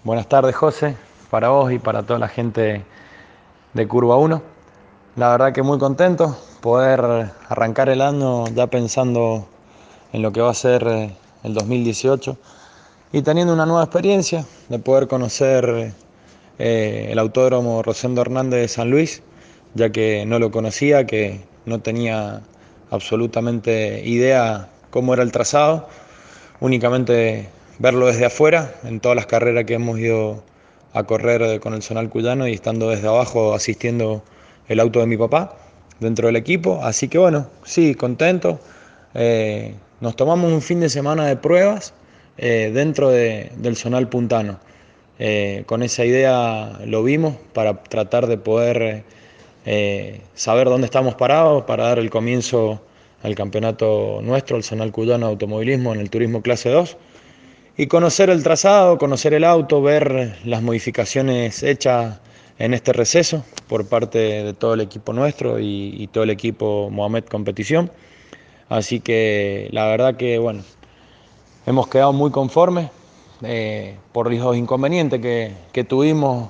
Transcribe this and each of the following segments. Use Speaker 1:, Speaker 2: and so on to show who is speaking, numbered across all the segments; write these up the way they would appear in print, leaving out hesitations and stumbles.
Speaker 1: Buenas tardes, José, para vos y para toda la gente de Curva 1. La verdad que muy contento poder arrancar el año ya pensando en lo que va a ser el 2018 y teniendo una nueva experiencia de poder conocer el Autódromo Rosendo Hernández de San Luis, ya que no lo conocía, que no tenía absolutamente idea cómo era el trazado, únicamente verlo desde afuera en todas las carreras que hemos ido a correr con el Zonal Cuyano y estando desde abajo asistiendo el auto de mi papá dentro del equipo. Así que bueno, sí, contento. Nos tomamos un fin de semana de pruebas del Zonal Puntano. Con esa idea lo vimos para tratar de poder saber dónde estamos parados para dar el comienzo al campeonato nuestro, el Zonal Cuyano de Automovilismo en el Turismo Clase 2, y conocer el trazado, conocer el auto, ver las modificaciones hechas en este receso por parte de todo el equipo nuestro y todo el equipo Mohamed Competición. Así que la verdad que bueno, hemos quedado muy conformes por los inconvenientes que tuvimos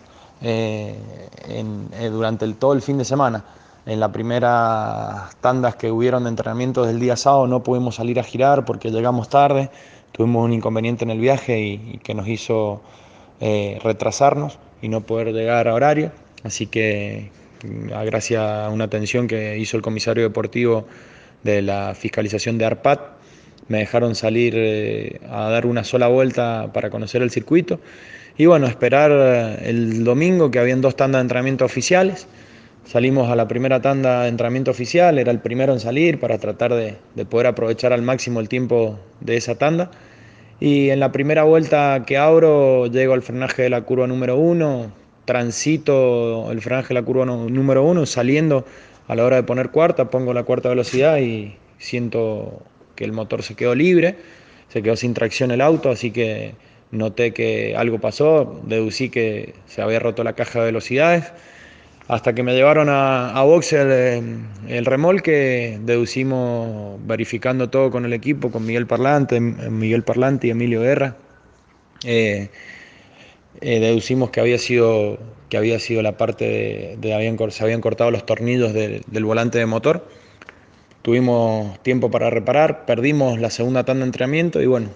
Speaker 1: durante todo el fin de semana. En las primeras tandas que hubieron de entrenamientos del día sábado no pudimos salir a girar porque llegamos tarde, tuvimos un inconveniente en el viaje y que nos hizo retrasarnos y no poder llegar a horario. Así que gracias a una atención que hizo el comisario deportivo de la fiscalización de ARPAT, me dejaron salir a dar una sola vuelta para conocer el circuito y bueno, esperar el domingo que habían dos tandas de entrenamiento oficiales. Salimos a la primera tanda de entrenamiento oficial, era el primero en salir para tratar de poder aprovechar al máximo el tiempo de esa tanda. Y en la primera vuelta que abro, llego al frenaje de la curva número 1, transito el frenaje de la curva número 1, saliendo a la hora de poner cuarta, pongo la cuarta velocidad y siento que el motor se quedó libre, se quedó sin tracción el auto, así que noté que algo pasó, deducí que se había roto la caja de velocidades. Hasta que me llevaron a boxe el remolque, deducimos, verificando todo con el equipo, con Miguel Parlante y Emilio Guerra, eh, deducimos que había sido la parte se habían cortado los tornillos del volante de motor. Tuvimos tiempo para reparar, perdimos la segunda tanda de entrenamiento y bueno,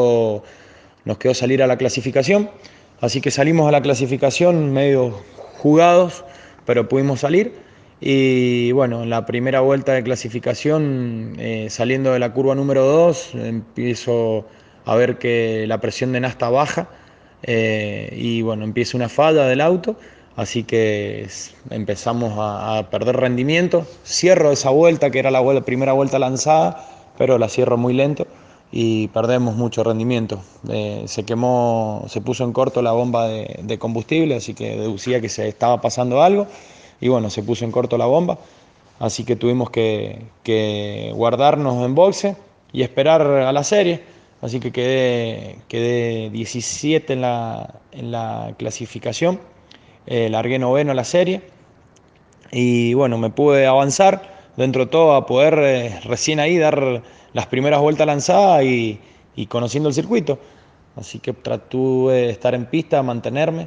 Speaker 1: nos quedó salir a la clasificación. Así que salimos a la clasificación medio jugados, pero pudimos salir. Y bueno, en la primera vuelta de clasificación, saliendo de la curva número 2, empiezo a ver que la presión de nafta baja y bueno, empieza una falla del auto. Así que empezamos a perder rendimiento. Cierro esa vuelta, que era primera vuelta lanzada, pero la cierro muy lento y perdemos mucho rendimiento. Se puso en corto la bomba de combustible, así que deducía que se estaba pasando algo. Y bueno, se puso en corto la bomba. Así que tuvimos que guardarnos en boxe y esperar a la serie. Así que quedé 17 en la clasificación. Largué noveno la serie y bueno, me pude avanzar dentro de todo a poder recién ahí dar las primeras vueltas lanzadas y conociendo el circuito. Así que traté de estar en pista, mantenerme.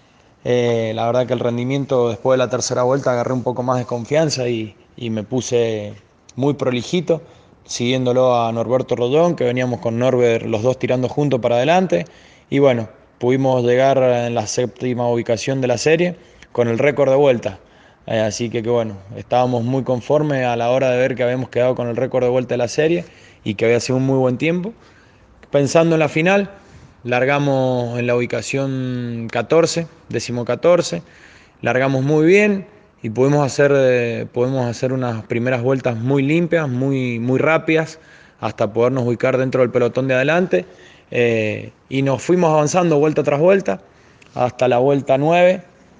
Speaker 1: La verdad que el rendimiento después de la tercera vuelta agarré un poco más de confianza y me puse muy prolijito, siguiéndolo a Norberto Rollón, que veníamos con Norbert los dos tirando juntos para adelante. Y bueno, pudimos llegar en la séptima ubicación de la serie con el récord de vuelta. Así que bueno, estábamos muy conformes a la hora de ver que habíamos quedado con el récord de vuelta de la serie y que había sido un muy buen tiempo. Pensando en la final, largamos en la ubicación 14, décimo 14, largamos muy bien y pudimos hacer unas primeras vueltas muy limpias, muy rápidas, hasta podernos ubicar dentro del pelotón de adelante. Y nos fuimos avanzando vuelta tras vuelta hasta la vuelta 9,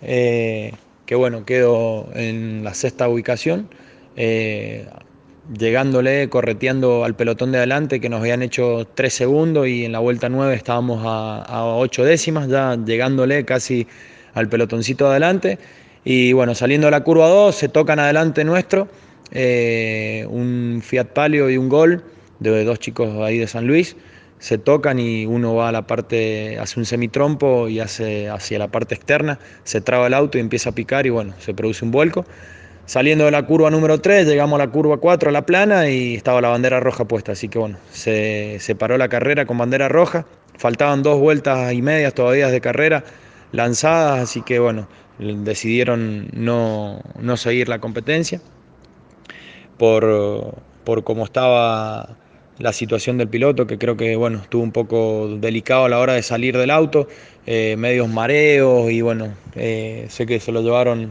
Speaker 1: que bueno, quedó en la sexta ubicación. Eh, Llegándole, correteando al pelotón de adelante que nos habían hecho 3 segundos y en la vuelta 9 estábamos a 8 décimas, ya llegándole casi al pelotoncito de adelante. Y bueno, saliendo de la curva 2 se tocan adelante nuestro, un Fiat Palio y un Gol de dos chicos ahí de San Luis. se tocan y uno va a la parte, hace un semitrompo y hace hacia la parte externa, se traba el auto y empieza a picar y bueno, se produce un vuelco. Saliendo de la curva número 3, llegamos a la curva 4, a la plana, y estaba la bandera roja puesta. Así que bueno, se paró la carrera con bandera roja. Faltaban 2 vueltas y media todavía de carrera lanzadas, así que bueno, decidieron no seguir la competencia por cómo estaba la situación del piloto, que creo que bueno, estuvo un poco delicado a la hora de salir del auto, medios mareos y bueno, sé que se lo llevaron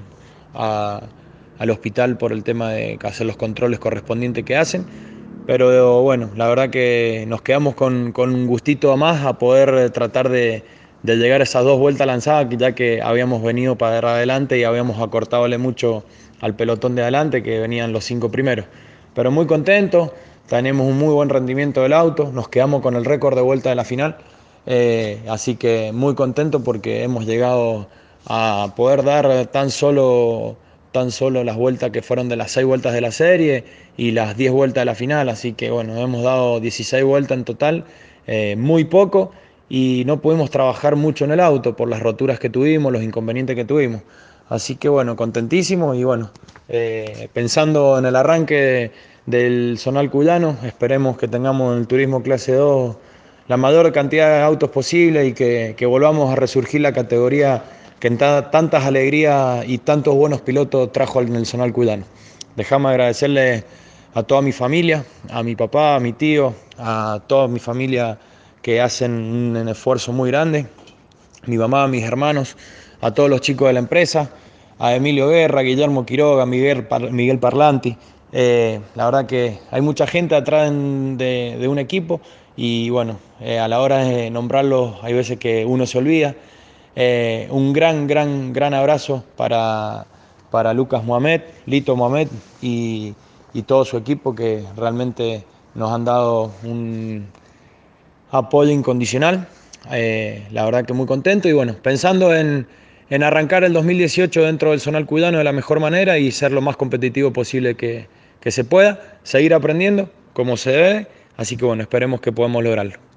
Speaker 1: al hospital por el tema de hacer los controles correspondientes que hacen. Pero bueno, la verdad que nos quedamos con un gustito más a poder tratar de llegar a esas 2 vueltas lanzadas, ya que habíamos venido para adelante y habíamos acortadole mucho al pelotón de adelante, que venían los 5 primeros. Pero muy contentos, tenemos un muy buen rendimiento del auto, nos quedamos con el récord de vuelta de la final, así que muy contentos porque hemos llegado a poder dar tan solo las vueltas que fueron de las 6 vueltas de la serie y las 10 vueltas de la final, así que bueno, hemos dado 16 vueltas en total, muy poco, y no pudimos trabajar mucho en el auto por las roturas que tuvimos, los inconvenientes que tuvimos. Así que bueno, contentísimo y bueno, pensando en el arranque del zonal cuyano, esperemos que tengamos en el turismo clase 2 la mayor cantidad de autos posible y que volvamos a resurgir la categoría que en tantas alegrías y tantos buenos pilotos trajo en el zonal cuyano. Déjame agradecerle a toda mi familia, a mi papá, a mi tío, a toda mi familia que hacen un esfuerzo muy grande, mi mamá, mis hermanos, a todos los chicos de la empresa, a Emilio Guerra, Guillermo Quiroga, Miguel Parlanti. La verdad que hay mucha gente atrás de un equipo y bueno, a la hora de nombrarlos hay veces que uno se olvida. Un gran abrazo para Lucas Mohamed, Lito Mohamed y todo su equipo, que realmente nos han dado un apoyo incondicional. La verdad que muy contento y bueno, pensando en arrancar el 2018 dentro del zonal cuyano de la mejor manera y ser lo más competitivo posible que se pueda, seguir aprendiendo como se debe, así que bueno, esperemos que podamos lograrlo.